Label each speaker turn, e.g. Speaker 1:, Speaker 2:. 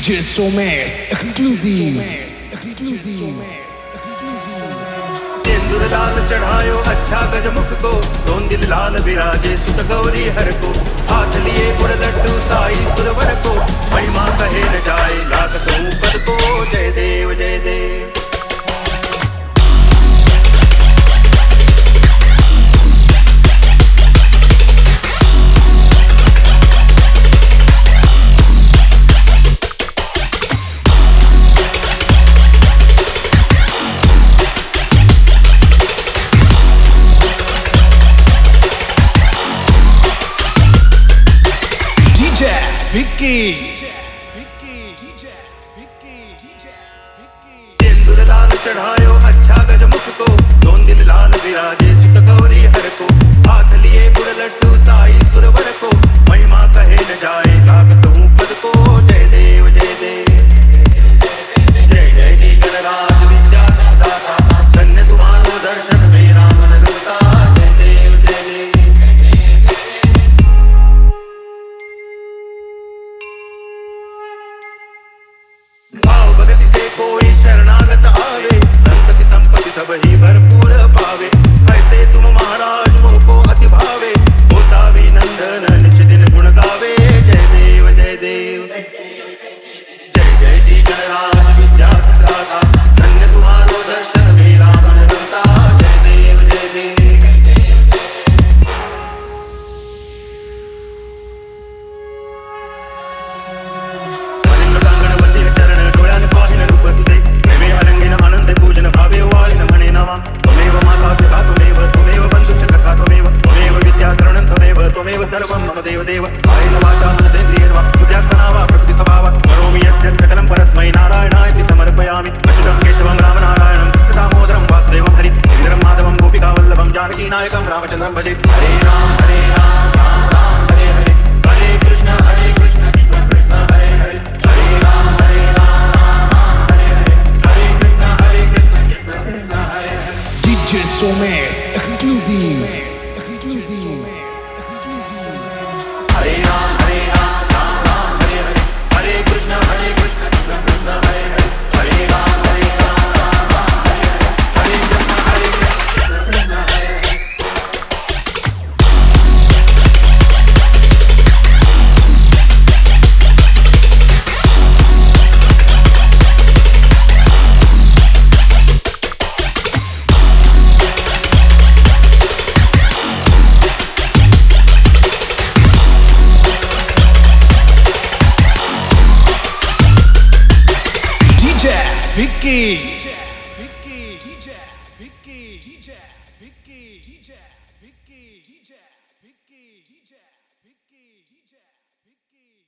Speaker 1: DJ Somes exclusive.
Speaker 2: सिंदूर लाल चढ़ायो अच्छा गजमुख को, दोन दिल लाल विराजे सुत गौरी हर को, हाथ लिए गुड़ लड्डू साई सुरवर को, महिमा कहे न जाए लागत पद को, जय देव जय देव। सिंदूर लाल चढ़ायो अच्छा गजमुख को, दोन दिल लाल विराजे सुत गौरी हर को, हाथ लिए गुड़ लड्डू साई सुरवर को, महिमा कहे न जाए लागत पद को, जय देव जय देव। जय जय जी गणराज विद्या दाता, धन्य तुम्हारो दर्शन मेरा मन रमता, जय देव जय देव। भाव भगति से कोई शरणागत आवे, संतति संपत्ति सब ही भरपूर पावे, ऐसे तुम महाराज मोको अति भावे, होता भी नंदन निच दिन गुण गावे, जय देव जय देव। जय जय जी गणराज विद्या दाता, धन्य तुम्हारो दर्शन मेरा मन रमता, जय देव जय देव। सर्वं मम देव देव कायेन वाचा मनसेन्द्रियेण वा बुद्ध्यात्मना वा प्रकृति स्वभावात् करोमि यद्यत् सकलं परस्मै नारायणाय समर्पयामि। अच्युतं केशवं रामनारायणं दामोदरं वासुदेवं हरि इन्द्रं माधवं गोपिकावल्लभं जानकीनायकं रामचन्द्रं भजे। हरे राम राम राम हरे हरे, हरे कृष्ण कृष्ण कृष्ण हरे हरे, हरे राम राम हरे हरे, हरे Krishna Krishna Krishna Hare Hare.
Speaker 1: DJ Somes exclusive.
Speaker 2: हरे राम राम राम हरे हरे, हरे कृष्ण कृष्ण कृष्ण हरे हरे, हरे राम राम हरे हरे, हरे कृष्ण कृष्ण हरे हरे।
Speaker 1: Vicky.